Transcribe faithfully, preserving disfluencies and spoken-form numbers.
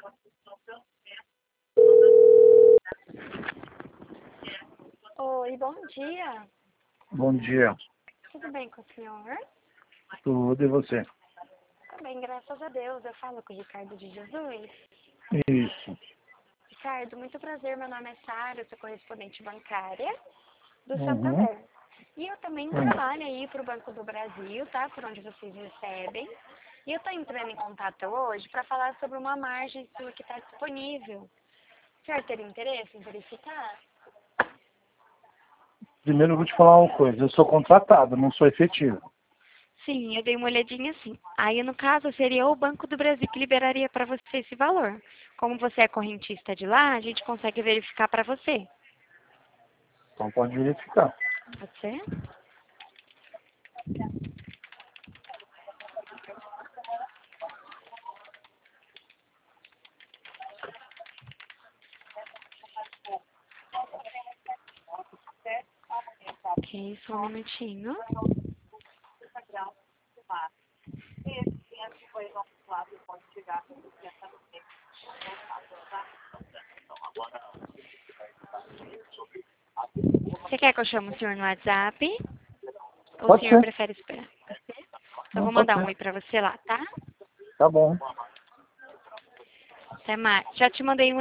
Oi, bom dia. Bom dia. Tudo bem com o senhor? Tudo e você? Tudo bem, graças a Deus. Eu falo com o Ricardo de Jesus. Isso. Ricardo, muito prazer. Meu nome é Sara, eu sou correspondente bancária do Uhum. Santander. E eu também Uhum. trabalho aí para o Banco do Brasil, tá? Por onde vocês recebem. E eu estou entrando em contato hoje para falar sobre uma margem sua que está disponível. O senhor teria interesse em verificar? Primeiro eu vou te falar uma coisa. Eu sou contratado, não sou efetivo. Sim, eu dei uma olhadinha assim. Aí, no caso, seria o Banco do Brasil que liberaria para você esse valor. Como você é correntista de lá, a gente consegue verificar para você. Então pode verificar. Pode ser? Ok, só um minutinho. Você quer que eu chame o senhor no WhatsApp? Ou o Pode senhor ser. prefere esperar? Pode ser? Eu Não, vou pode mandar um ser. oi para você lá, tá? Tá bom. Até mais. Já te mandei um